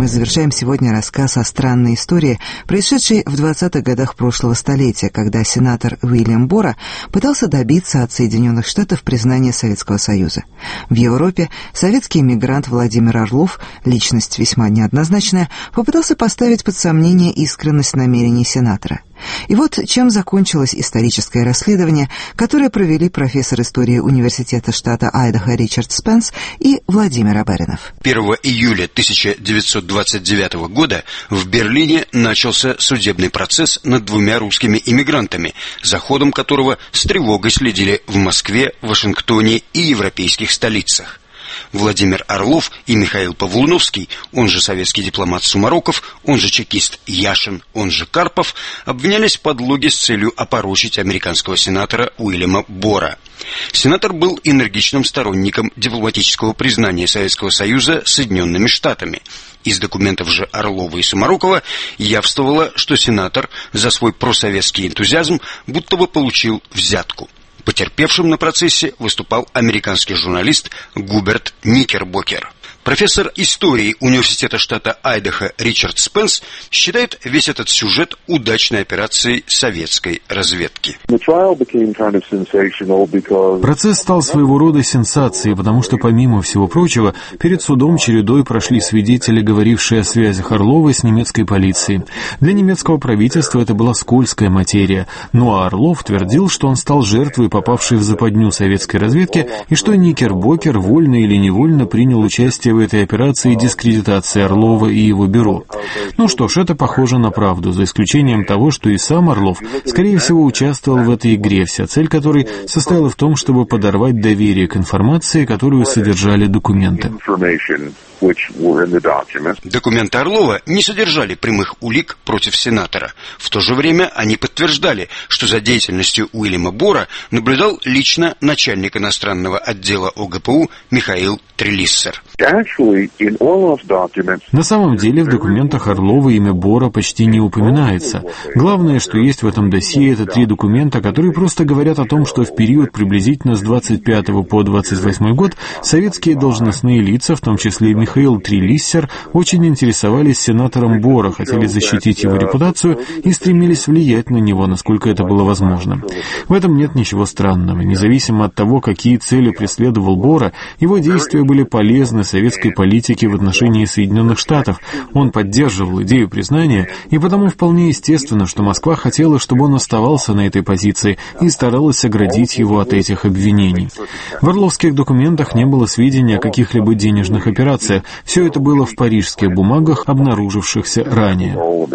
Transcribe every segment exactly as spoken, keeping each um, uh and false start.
завершаем сегодня рассказ о странной истории, происшедшей в двадцатых годах прошлого столетия, когда сенатор Уильям Бора пытался добиться от Соединенных Штатов признания Советского Союза. В Европе советский эмигрант Владимир Орлов, личность весьма неоднозначная, попытался поставить под сомнение искренность намерений сенатора. И вот чем закончилось историческое расследование, которое провели профессор истории Университета штата Айдахо Ричард Спенс и Владимир Аберинов. первого июля тысяча девятьсот двадцать девятого года в Берлине начался судебный процесс над двумя русскими иммигрантами, за ходом которого с тревогой следили в Москве, Вашингтоне и европейских столицах. Владимир Орлов и Михаил Павлуновский, он же советский дипломат Сумароков, он же чекист Яшин, он же Карпов, обвинялись в подлоге с целью опорочить американского сенатора Уильяма Бора. Сенатор был энергичным сторонником дипломатического признания Советского Союза Соединенными Штатами. Из документов же Орлова и Сумарокова явствовало, что сенатор за свой просоветский энтузиазм будто бы получил взятку. Потерпевшим на процессе выступал американский журналист Губерт Никербокер. Профессор истории Университета штата Айдахо Ричард Спенс считает весь этот сюжет удачной операцией советской разведки. Процесс стал своего рода сенсацией, потому что, помимо всего прочего, перед судом чередой прошли свидетели, говорившие о связях Орлова с немецкой полицией. Для немецкого правительства это была скользкая материя, ну а Орлов твердил, что он стал жертвой, попавшей в западню советской разведки, и что Никербокер вольно или невольно принял участие в этой операции дискредитации Орлова и его бюро. Ну что ж, это похоже на правду, за исключением того, что и сам Орлов, скорее всего, участвовал в этой игре, вся цель которой состояла в том, чтобы подорвать доверие к информации, которую содержали документы. Документы Орлова не содержали прямых улик против сенатора. В то же время они подтверждали, что за деятельностью Уильяма Бора наблюдал лично начальник иностранного отдела ОГПУ Михаил Трелиссер. На самом деле в документах Орлова имя Бора почти не упоминается. Главное, что есть в этом досье, это три документа, которые просто говорят о том, что в период приблизительно с двадцать пятого по двадцать восьмой год советские должностные лица, в том числе Михаил Трелиссер, очень интересовались сенатором Бора, хотели защитить его репутацию и стремились влиять на него, насколько это было возможно. В этом нет ничего странного. Независимо от того, какие цели преследовал Бора, его действия были полезны советской политике в отношении Соединенных Штатов. Он поддерживал идею признания, и потому вполне естественно, что Москва хотела, чтобы он оставался на этой позиции и старалась оградить его от этих обвинений. В орловских документах не было сведений о каких-либо денежных операциях. Все это было в парижских бумагах, обнаружившихся ранее.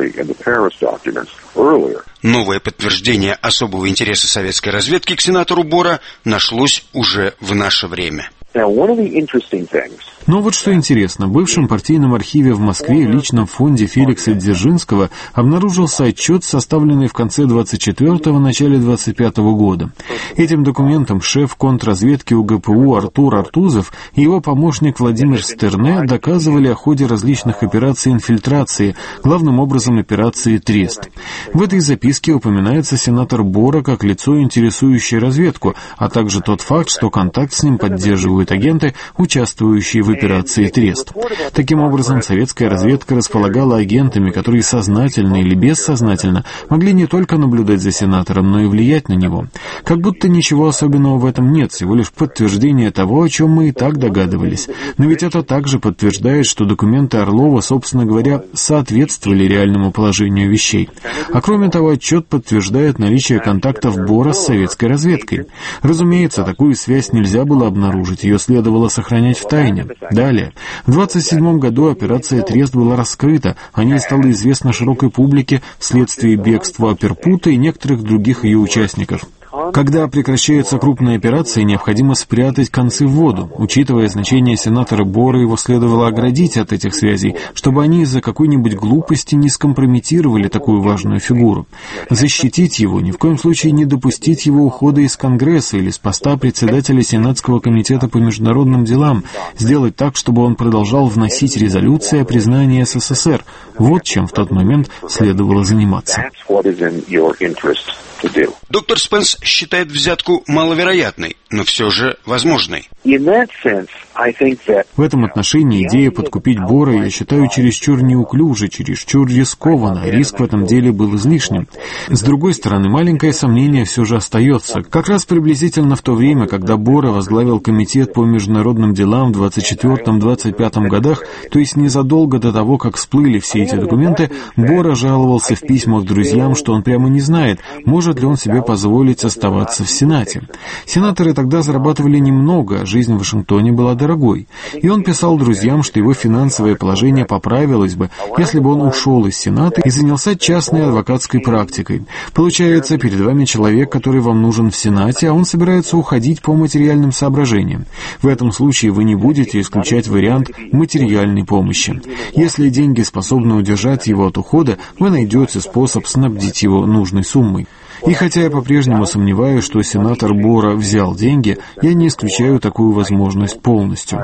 Новое подтверждение особого интереса советской разведки к сенатору Бора нашлось уже в наше время. Но вот что интересно, в бывшем партийном архиве в Москве в личном фонде Феликса Дзержинского обнаружился отчет, составленный в конце двадцать четвёртого, начале двадцать пятого года. Этим документом шеф контрразведки УГПУ Артур Артузов и его помощник Владимир Стерне доказывали о ходе различных операций инфильтрации, главным образом операции «Трест». В этой записке упоминается сенатор Бора как лицо, интересующее разведку, а также тот факт, что контакт с ним поддерживают агенты, участвующие в операции «Трест». Таким образом, советская разведка располагала агентами, которые сознательно или бессознательно могли не только наблюдать за сенатором, но и влиять на него. Как будто ничего особенного в этом нет, всего лишь подтверждение того, о чем мы и так догадывались. Но ведь это также подтверждает, что документы Орлова, собственно говоря, соответствовали реальному положению вещей. А кроме того, отчет подтверждает наличие контактов Бора с советской разведкой. Разумеется, такую связь нельзя было обнаружить, ее следовало сохранять в тайне. Далее. В двадцать седьмом году операция «Трест» была раскрыта, о ней стало известно широкой публике вследствие бегства Аперпута и некоторых других ее участников. Когда прекращается крупная операция, необходимо спрятать концы в воду. Учитывая значение сенатора Бора, его следовало оградить от этих связей, чтобы они из-за какой-нибудь глупости не скомпрометировали такую важную фигуру. Защитить его, ни в коем случае не допустить его ухода из Конгресса или с поста председателя Сенатского комитета по международным делам, сделать так, чтобы он продолжал вносить резолюции о признании СССР. Вот чем в тот момент следовало заниматься. Доктор Спенс считает взятку маловероятной, но все же возможной. В этом отношении идея подкупить Бора я считаю чересчур неуклюже, чересчур рискованно. Риск в этом деле был излишним. С другой стороны, маленькое сомнение все же остается. Как раз приблизительно в то время, когда Бора возглавил комитет по международным делам в двадцать четвёртом — двадцать пятом годах, то есть незадолго до того, как всплыли все эти документы, Бора жаловался в письмах друзьям, что он прямо не знает, может ли он себе позволить оставаться в Сенате. Сенаторы тогда зарабатывали немного, а жизнь в Вашингтоне была дорогой. И он писал друзьям, что его финансовое положение поправилось бы, если бы он ушел из Сената и занялся частной адвокатской практикой. Получается, перед вами человек, который вам нужен в Сенате, а он собирается уходить по материальным соображениям. В этом случае вы не будете исключать вариант материальной помощи. Если деньги способны удержать его от ухода, вы найдете способ снабдить его нужной суммой. И хотя я по-прежнему сомневаюсь, что сенатор Бора взял деньги, я не исключаю такую возможность полностью.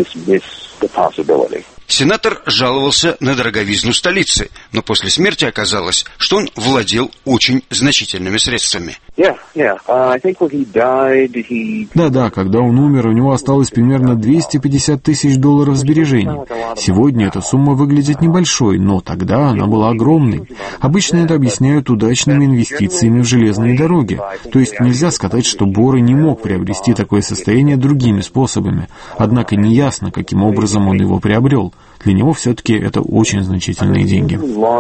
Сенатор жаловался на дороговизну столицы, но после смерти оказалось, что он владел очень значительными средствами. Да-да, когда он умер, у него осталось примерно двести пятьдесят тысяч долларов сбережений. Сегодня эта сумма выглядит небольшой, но тогда она была огромной. Обычно это объясняют удачными инвестициями в железные дороги. То есть нельзя сказать, что Бора не мог приобрести такое состояние другими способами. Однако неясно, каким образом он его приобрел. Для него все-таки это очень значительные деньги.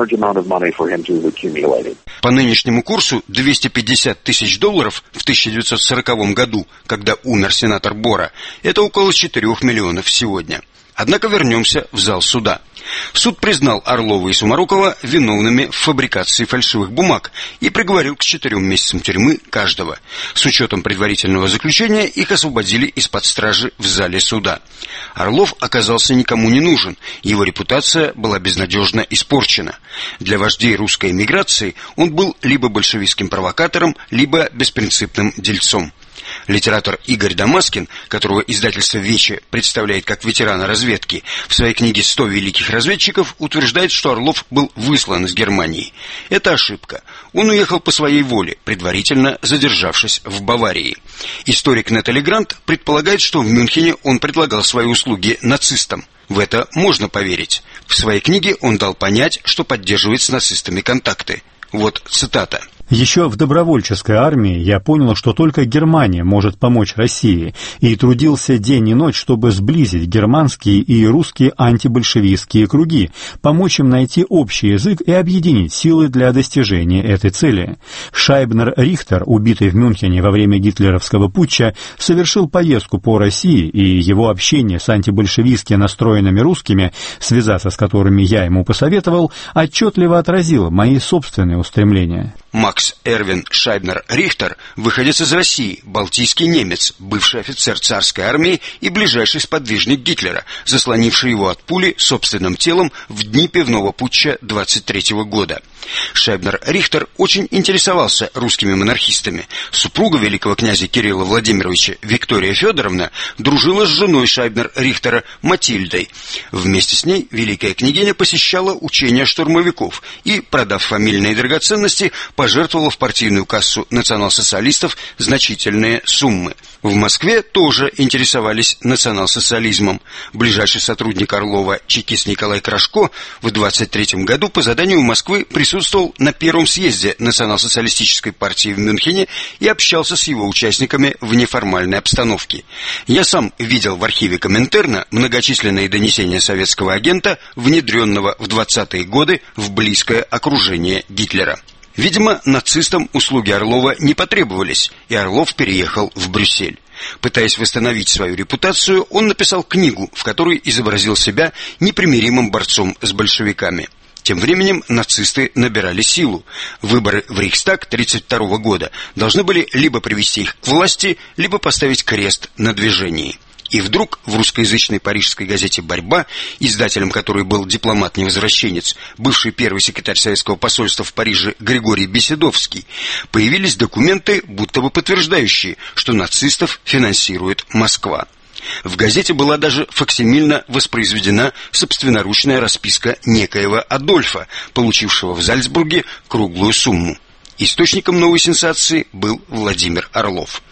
По нынешнему курсу двести пятьдесят тысяч долларов в тысяча девятьсот сороковом году, когда умер сенатор Бора, это около четырёх миллионов сегодня. Однако вернемся в зал суда. Суд признал Орлова и Сумарокова виновными в фабрикации фальшивых бумаг и приговорил к четырем месяцам тюрьмы каждого. С учетом предварительного заключения их освободили из-под стражи в зале суда. Орлов оказался никому не нужен, его репутация была безнадежно испорчена. Для вождей русской эмиграции он был либо большевистским провокатором, либо беспринципным дельцом. Литератор Игорь Дамаскин, которого издательство «Вече» представляет как ветерана разведки, в своей книге «сто великих разведчиков» утверждает, что Орлов был выслан из Германии. Это ошибка. Он уехал по своей воле, предварительно задержавшись в Баварии. Историк Натали Грант предполагает, что в Мюнхене он предлагал свои услуги нацистам. В это можно поверить. В своей книге он дал понять, что поддерживает с нацистами контакты. Вот цитата. Еще в добровольческой армии я понял, что только Германия может помочь России, и трудился день и ночь, чтобы сблизить германские и русские антибольшевистские круги, помочь им найти общий язык и объединить силы для достижения этой цели. Шайбнер Рихтер, убитый в Мюнхене во время гитлеровского путча, совершил поездку по России, и его общение с антибольшевистски настроенными русскими, связаться с которыми я ему посоветовал, отчетливо отразило мои собственные устремления. Макс Эрвин Шайбнер Рихтер, выходец из России, балтийский немец, бывший офицер царской армии и ближайший сподвижник Гитлера, заслонивший его от пули собственным телом в дни пивного путча двадцать третьего года. Шайбнер Рихтер очень интересовался русскими монархистами. Супруга великого князя Кирилла Владимировича Виктория Федоровна дружила с женой Шайбнер Рихтера Матильдой. Вместе с ней великая княгиня посещала учения штурмовиков и, продав фамильные драгоценности, пожертвовала в партийную кассу национал-социалистов значительные суммы. В Москве тоже интересовались национал-социализмом. Ближайший сотрудник Орлова, чекист Николай Крашко, в двадцать третьем году по заданию Москвы присутствовал на первом съезде национал-социалистической партии в Мюнхене и общался с его участниками в неформальной обстановке. Я сам видел в архиве Коминтерна многочисленные донесения советского агента, внедренного в двадцатые годы в близкое окружение Гитлера. Видимо, нацистам услуги Орлова не потребовались, и Орлов переехал в Брюссель. Пытаясь восстановить свою репутацию, он написал книгу, в которой изобразил себя непримиримым борцом с большевиками. Тем временем нацисты набирали силу. Выборы в Рейхстаг тридцать второго года должны были либо привести их к власти, либо поставить крест на движении. И вдруг в русскоязычной парижской газете «Борьба», издателем которой был дипломат-невозвращенец, бывший первый секретарь советского посольства в Париже Григорий Беседовский, появились документы, будто бы подтверждающие, что нацистов финансирует Москва. В газете была даже факсимильно воспроизведена собственноручная расписка некоего Адольфа, получившего в Зальцбурге круглую сумму. Источником новой сенсации был Владимир Орлов.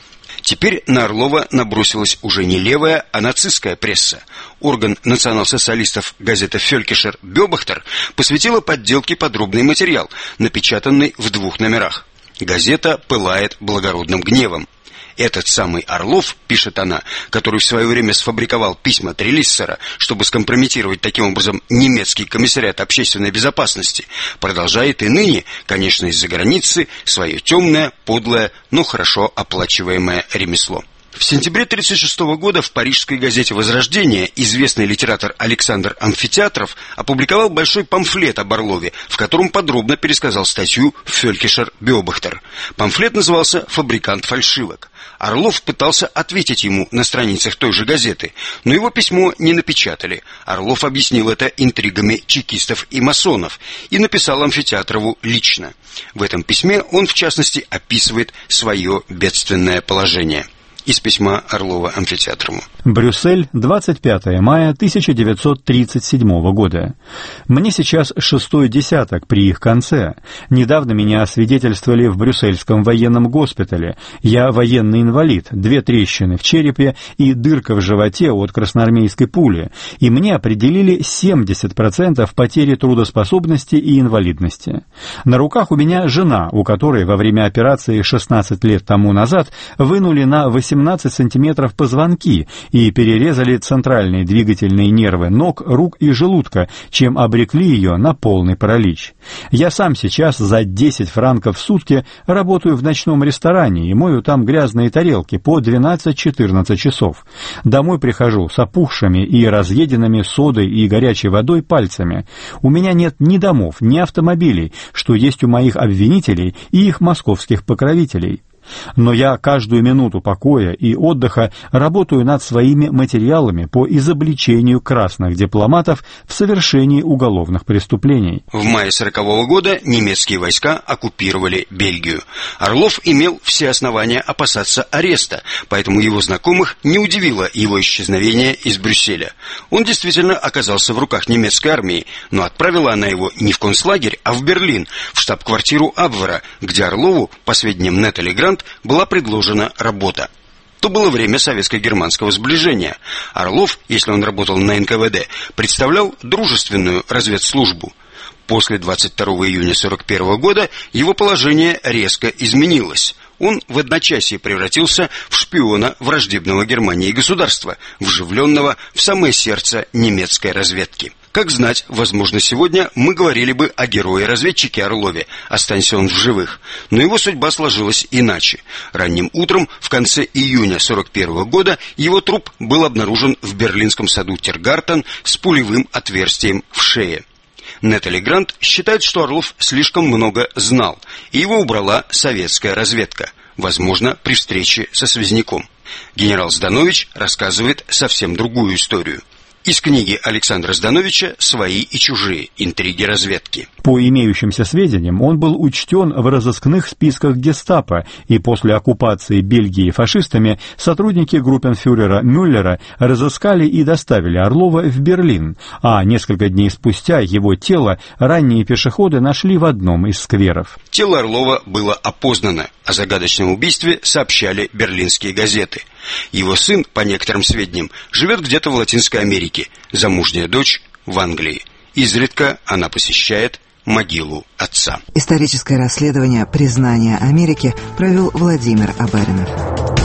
Теперь на Орлова набросилась уже не левая, а нацистская пресса. Орган национал-социалистов газета «Фелькишер Бёбахтер» посвятила подделке подробный материал, напечатанный в двух номерах. Газета пылает благородным гневом. Этот самый Орлов, пишет она, который в свое время сфабриковал письма Трелиссера, чтобы скомпрометировать таким образом немецкий комиссариат общественной безопасности, продолжает и ныне, конечно, из-за границы, свое темное, подлое, но хорошо оплачиваемое ремесло. В сентябре тысяча девятьсот тридцать шестого года в парижской газете «Возрождение» известный литератор Александр Амфитеатров опубликовал большой памфлет об Орлове, в котором подробно пересказал статью «Фелькишер Бёбахтер». Памфлет назывался «Фабрикант фальшивок». Орлов пытался ответить ему на страницах той же газеты, но его письмо не напечатали. Орлов объяснил это интригами чекистов и масонов и написал Амфитеатрову лично. В этом письме он, в частности, описывает свое бедственное положение. Из письма Орлова Амфитеатрову. Брюссель, двадцать пятое мая тысяча девятьсот тридцать седьмого года. Мне сейчас шестой десяток при их конце. Недавно меня освидетельствовали в брюссельском военном госпитале. Я военный инвалид, две трещины в черепе и дырка в животе от красноармейской пули. И мне определили семьдесят процентов потери трудоспособности и инвалидности. На руках у меня жена, у которой во время операции шестнадцать лет тому назад вынули на восемнадцать сантиметров позвонки и перерезали центральные двигательные нервы ног, рук и желудка, чем обрекли ее на полный паралич. Я сам сейчас за десять франков в сутки работаю в ночном ресторане и мою там грязные тарелки по двенадцать-четырнадцать часов. Домой прихожу с опухшими и разъеденными содой и горячей водой пальцами. У меня нет ни домов, ни автомобилей, что есть у моих обвинителей и их московских покровителей. Но я каждую минуту покоя и отдыха работаю над своими материалами по изобличению красных дипломатов в совершении уголовных преступлений. В мае сорокового года немецкие войска оккупировали Бельгию. Орлов имел все основания опасаться ареста, поэтому его знакомых не удивило его исчезновение из Брюсселя. Он действительно оказался в руках немецкой армии, но отправила она его не в концлагерь, а в Берлин, в штаб-квартиру Абвера, где Орлову, по сведениям Нетали Грант, была предложена работа. То было время советско-германского сближения. Орлов, если он работал на эн ка вэ дэ, представлял дружественную разведслужбу. После двадцать второго июня сорок первого года его положение резко изменилось. Он в одночасье превратился в шпиона враждебного Германии государства, вживленного в самое сердце немецкой разведки. Как знать, возможно, сегодня мы говорили бы о герое-разведчике Орлове, останься он в живых. Но его судьба сложилась иначе. Ранним утром, в конце июня сорок первого года, его труп был обнаружен в берлинском саду Тиргартен с пулевым отверстием в шее. Нетали Грант считает, что Орлов слишком много знал, и его убрала советская разведка, возможно, при встрече со связняком. Генерал Зданович рассказывает совсем другую историю. Из книги Александра Здановича «Свои и чужие. Интриги разведки». По имеющимся сведениям, он был учтен в разыскных списках гестапо, и после оккупации Бельгии фашистами сотрудники группенфюрера Мюллера разыскали и доставили Орлова в Берлин, а несколько дней спустя его тело ранние пешеходы нашли в одном из скверов. Тело Орлова было опознано. О загадочном убийстве сообщали берлинские газеты. Его сын, по некоторым сведениям, живет где-то в Латинской Америке, замужняя дочь в Англии. Изредка она посещает могилу отца. Историческое расследование «Признание Америки» провел Владимир Абаринов.